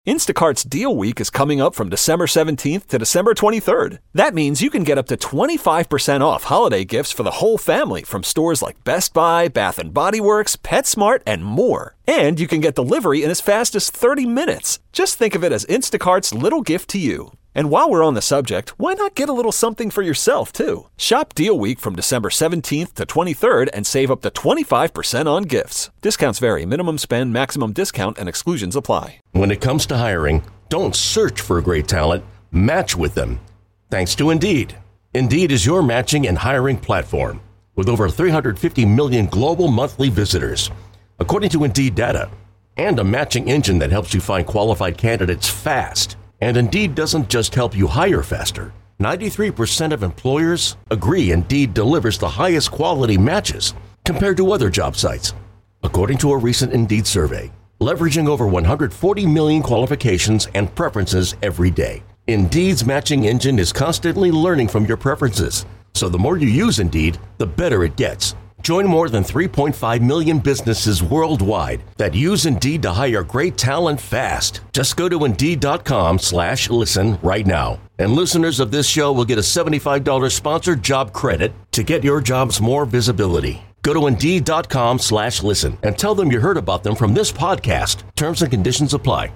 Instacart's Deal Week is coming up from December 17th to December 23rd. That means you can get up to 25% off holiday gifts for the whole family from stores like Best Buy, Bath & Body Works, PetSmart, and more. And you can get delivery in as fast as 30 minutes. Just think of it as Instacart's little gift to you. And while we're on the subject, why not get a little something for yourself, too? Shop Deal Week from December 17th to 23rd and save up to 25% on gifts. Discounts vary. Minimum spend, maximum discount, and exclusions apply. When it comes to hiring, don't search for great talent, match with them. Thanks to Indeed. Indeed is your matching and hiring platform with over 350 million global monthly visitors, according to Indeed data, and a matching engine that helps you find qualified candidates fast. And Indeed doesn't just help you hire faster. 93% of employers agree Indeed delivers the highest quality matches compared to other job sites, according to a recent Indeed survey, leveraging over 140 million qualifications and preferences every day. Indeed's matching engine is constantly learning from your preferences, so the more you use Indeed, the better it gets. Join more than 3.5 million businesses worldwide that use Indeed to hire great talent fast. Just go to Indeed.com/listen right now. And listeners of this show will get a $75 sponsored job credit to get your jobs more visibility. Go to Indeed.com/listen and tell them you heard about them from this podcast. Terms and conditions apply.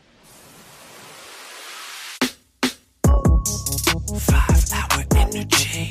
5-hour energy.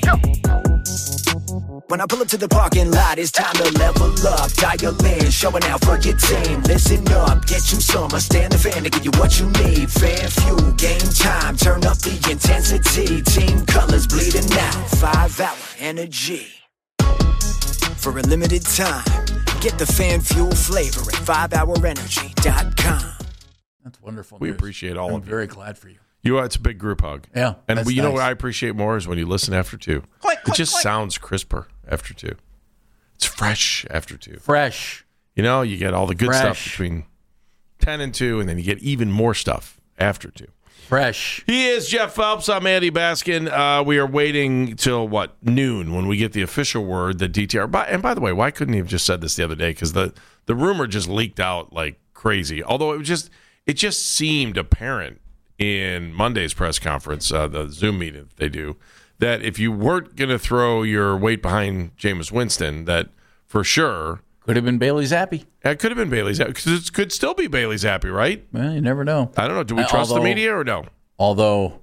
When I pull up to the parking lot, it's time to level up. Dial in, showing out for your team. Listen up, get you some. I stand the fan to give you what you need. Fan fuel, game time, turn up the intensity. Team colors bleeding out. 5-hour energy. For a limited time, get the fan fuel flavor at 5hourenergy.com. That's wonderful. We appreciate all of you. I'm very glad for you. It's a big group hug. Yeah. And that's you know nice. what I appreciate more is when you listen after 2. It just sounds crisper after 2. It's fresh after 2. Fresh. You get all the good stuff Fresh. between 10 and 2, and then you get even more stuff after 2. Fresh. He is Jeff Phelps. I'm Andy Baskin. We are waiting till, noon when we get the official word that DTR... And by the way, why couldn't he have just said this the other day? Because the rumor just leaked out like crazy. Although it just seemed apparent in Monday's press conference, the Zoom meeting that they do, that if you weren't going to throw your weight behind Jameis Winston, that for sure... Could have been Bailey Zappi. It could have been Bailey Zappi, because it could still be Bailey Zappi, right? Well, you never know. I don't know. Do we trust the media or no? Although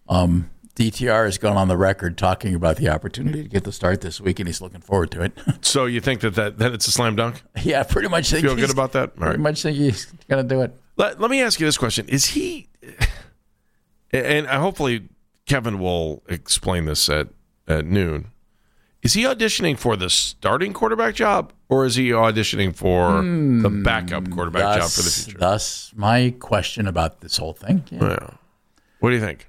DTR has gone on the record talking about the opportunity to get the start this week, and he's looking forward to it. So you think that it's a slam dunk? Yeah, pretty much. Feel good about that? All right. Pretty much think he's going to do it. Let me ask you this question. Is he... And hopefully Kevin will explain this at noon. Is he auditioning for the starting quarterback job, or is he auditioning for the backup quarterback job for the future? Thus, my question about this whole thing. Yeah. What do you think?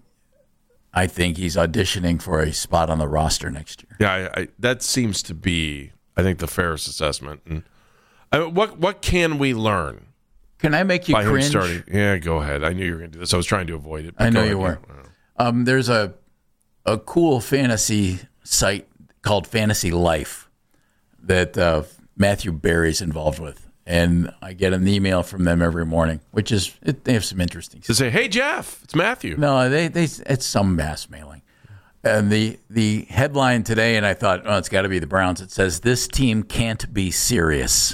I think he's auditioning for a spot on the roster next year. Yeah, that seems to be, I think, the fairest assessment. And what can we learn? Can I make you by cringe? Him starting? Yeah, go ahead. I knew you were going to do this. I was trying to avoid it. I know you were. There's a cool fantasy site called Fantasy Life that Matthew Berry's involved with. And I get an email from them every morning, which is, they have some interesting stuff. To say, hey, Jeff, it's Matthew. No, it's some mass mailing. And the headline today, and I thought, it's got to be the Browns. It says, "This team can't be serious."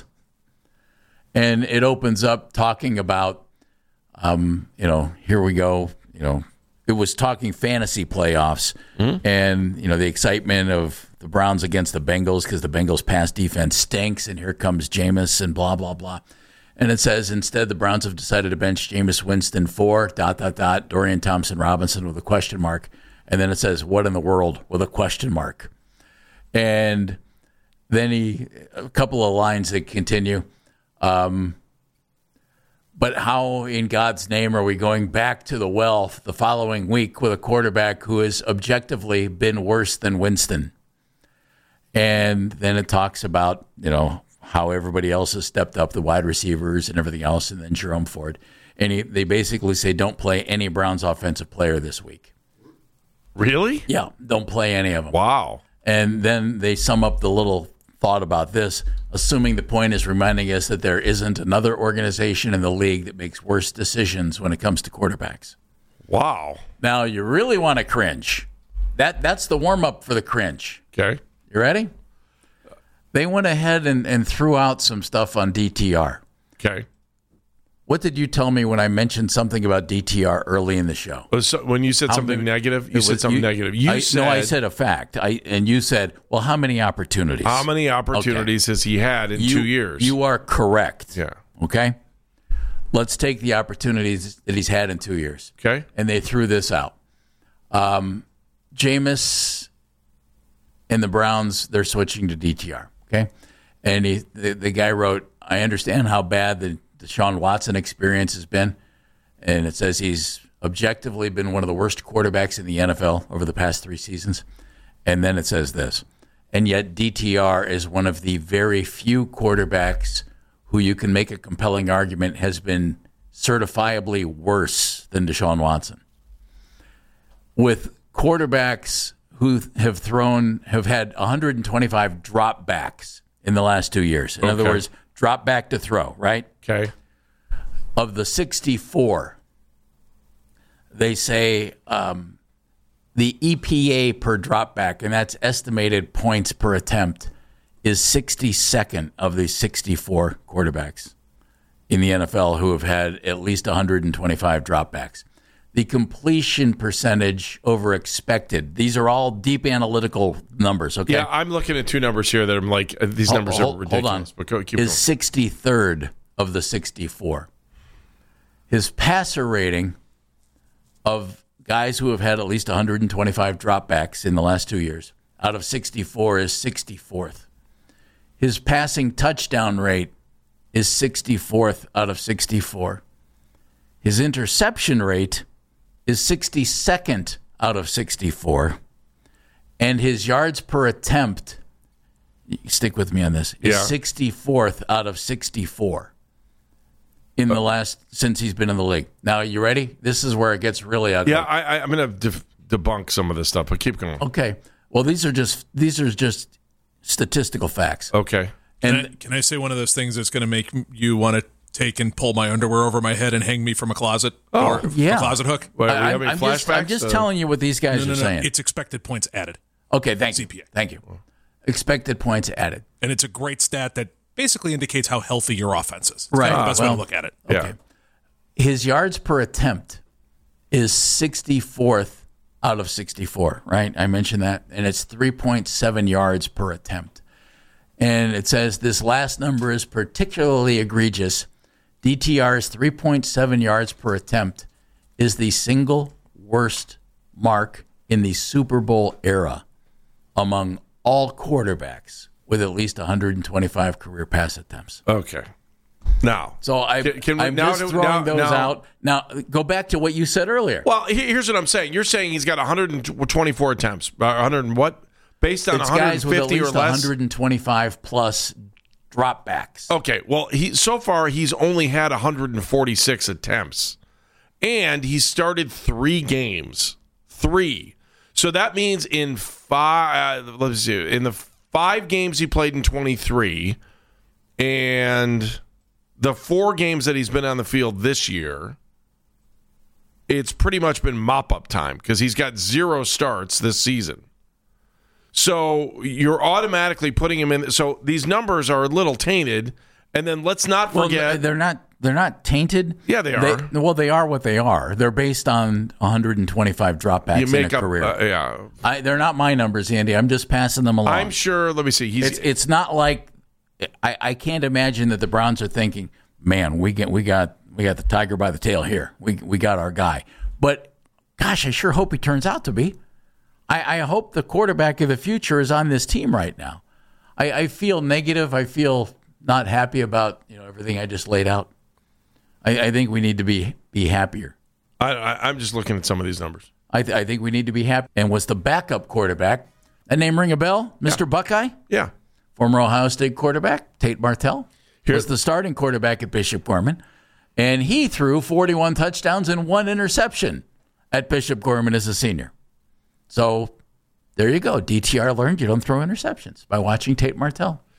And it opens up talking about, here we go, it was talking fantasy playoffs and, the excitement of the Browns against the Bengals because the Bengals' pass defense stinks, and here comes Jameis and blah, blah, blah. And it says, instead, the Browns have decided to bench Jameis Winston for ... Dorian Thompson-Robinson with a question mark. And then it says, what in the world with a question mark? And then a couple of lines that continue. But how in God's name are we going back to the well the following week with a quarterback who has objectively been worse than Winston? And then it talks about, how everybody else has stepped up, the wide receivers and everything else, and then Jerome Ford. And they basically say, don't play any Browns offensive player this week. Really? Yeah, don't play any of them. Wow. And then they sum up the little thought about this, assuming the point is reminding us that there isn't another organization in the league that makes worse decisions when it comes to quarterbacks. Wow. Now, you really want to cringe. That's the warm-up for the cringe. Okay. You ready? They went ahead and threw out some stuff on DTR. Okay. What did you tell me when I mentioned something about DTR early in the show? So when you said something negative, you said something negative. I said a fact. And you said, well, how many opportunities? How many opportunities has he had in 2 years? You are correct. Yeah. Okay? Let's take the opportunities that he's had in 2 years. Okay. And they threw this out. Jameis and the Browns, they're switching to DTR. Okay? And the guy wrote, I understand how bad the Deshaun Watson experience has been, and it says he's objectively been one of the worst quarterbacks in the NFL over the past 3 seasons. And then it says this, and yet DTR is one of the very few quarterbacks who you can make a compelling argument has been certifiably worse than Deshaun Watson. With quarterbacks who have had 125 dropbacks in the last 2 years. In other words, drop back to throw, right? Okay. Of the 64, they say the EPA per dropback, and that's estimated points per attempt, is 62nd of the 64 quarterbacks in the NFL who have had at least 125 dropbacks. The completion percentage over expected. These are all deep analytical numbers, okay? Yeah, I'm looking at 2 numbers here that I'm like, these numbers are ridiculous. Hold on. But keep is going. 63rd of the 64. His passer rating of guys who have had at least 125 dropbacks in the last 2 years out of 64 is 64th. His passing touchdown rate is 64th out of 64. His interception rate is 62nd out of 64. And his yards per attempt, stick with me on this, is 64th out of 64 in the since he's been in the league. Now, you ready? This is where it gets really ugly. Yeah, I'm going to debunk some of this stuff, but keep going. Okay. Well, these are just statistical facts. Okay. And can I say one of those things that's going to make you want to take and pull my underwear over my head and hang me from a closet or a closet hook? Wait, I'm just telling you what these guys are saying. It's expected points added. Okay, thank you. CPA. Thank you. Expected points added. And it's a great stat that basically indicates how healthy your offense is. It's right. kind of the best way to look at it. Okay. Yeah. His yards per attempt is 64th out of 64, right? I mentioned that. And it's 3.7 yards per attempt. And it says this last number is particularly egregious. DTR's 3.7 yards per attempt is the single worst mark in the Super Bowl era among all quarterbacks with at least 125 career pass attempts. Okay. Now, so I'm just throwing those out. Now, go back to what you said earlier. Well, here's what I'm saying. You're saying he's got 124 attempts. 100 and what? Based on it's 150 guys with at least or less? 125 plus dropbacks. Okay. Well, so far he's only had 146 attempts. And he started 3 games. 3. So that means in 5 in the 5 games he played in 23 and the 4 games that he's been on the field this year, it's pretty much been mop-up time because he's got 0 starts this season. So you're automatically putting him in. So these numbers are a little tainted. And then let's not forget. Well, they're not tainted. Yeah, they are. They are what they are. They're based on 125 dropbacks in a career. They're not my numbers, Andy. I'm just passing them along. I'm sure. Let me see. It's not like I can't imagine that the Browns are thinking, man, we got the tiger by the tail here. We got our guy. But gosh, I sure hope he turns out to be. I hope the quarterback of the future is on this team right now. I feel negative. I feel not happy about everything I just laid out. I think we need to be happier. I'm just looking at some of these numbers. I think we need to be happy. And was the backup quarterback, that name ring a bell? Mr. Buckeye? Yeah. Former Ohio State quarterback, Tate Martell, was the starting quarterback at Bishop Gorman. And he threw 41 touchdowns and 1 interception at Bishop Gorman as a senior. So there you go. DTR learned you don't throw interceptions by watching Tate Martell.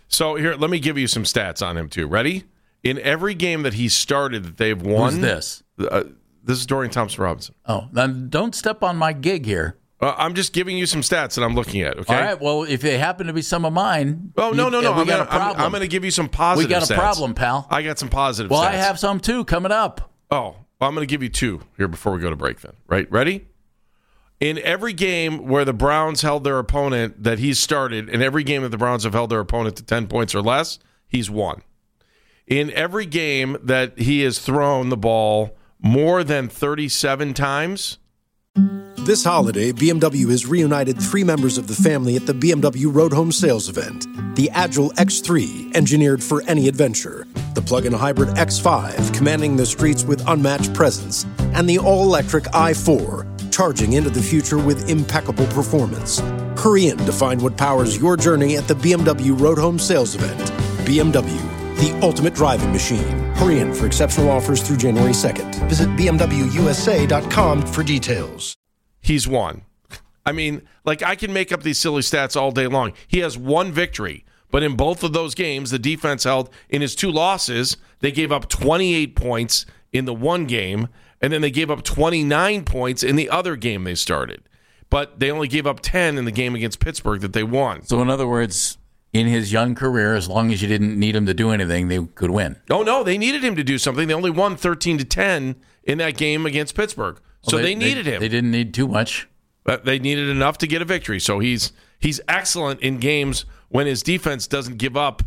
So here, let me give you some stats on him too. Ready? In every game that he started that they've won. Who's this? This is Dorian Thompson-Robinson. Oh, then don't step on my gig here. I'm just giving you some stats that I'm looking at, okay? All right, well, if they happen to be some of mine... Oh, no. We got a problem. I'm going to give you some positive stats. We got a problem, pal. I got some positive stats. stats. I have some, too, coming up. Oh, well, I'm going to give you two here before we go to break then. Right? Ready? In every game where the Browns held their opponent that he's started, in every game that the Browns have held their opponent to 10 points or less, he's won. In every game that he has thrown the ball more than 37 times... This holiday, BMW has reunited 3 members of the family at the BMW Road Home Sales Event. The Agile X3, engineered for any adventure. The plug-in hybrid X5, commanding the streets with unmatched presence. And the all-electric i4, charging into the future with impeccable performance. Hurry in to find what powers your journey at the BMW Road Home Sales Event. BMW, the ultimate driving machine. Hurry in for exceptional offers through January 2nd. Visit BMWUSA.com for details. He's won. I mean, like, I can make up these silly stats all day long. He has one victory, but in both of those games, the defense held. In his 2 losses, they gave up 28 points in the one game, and then they gave up 29 points in the other game they started. But they only gave up 10 in the game against Pittsburgh that they won. So, in other words, in his young career, as long as you didn't need him to do anything, they could win. Oh, no, they needed him to do something. They only won 13-10 in that game against Pittsburgh. So they needed him. They didn't need too much. But they needed enough to get a victory. So he's excellent in games when his defense doesn't give up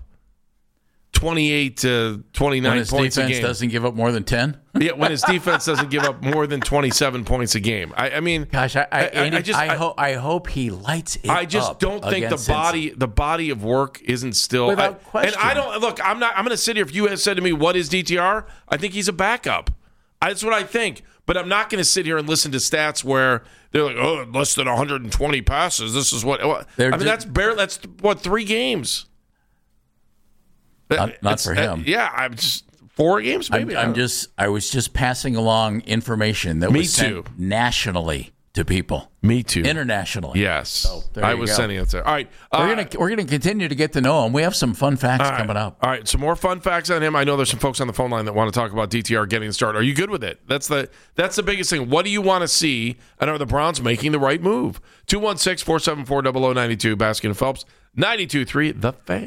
28 to 29 points a game. When his defense doesn't give up more than 10? Yeah, when his defense doesn't give up more than 27 points a game. I mean, gosh, I hope he lights it up. I just don't think the body of work isn't still without question. And I don't look. I'm going to sit here. If you had said to me, "What is DTR?" I think he's a backup. That's what I think. But I'm not going to sit here and listen to stats where they're like, "Oh, less than 120 passes. This is what." That's 3 games. Not for him. Yeah, I'm just 4 games maybe. I was just passing along information that was sent nationally to people. Me too. Internationally. Yes. So I was sending it there. All right. We're gonna continue to get to know him. We have some fun facts coming up. All right. Some more fun facts on him. I know there's some folks on the phone line that want to talk about DTR getting the start. Are you good with it? That's the biggest thing. What do you want to see? And are the Browns making the right move? 216-474-0092. Baskin and Phelps. 92.3 The Fan.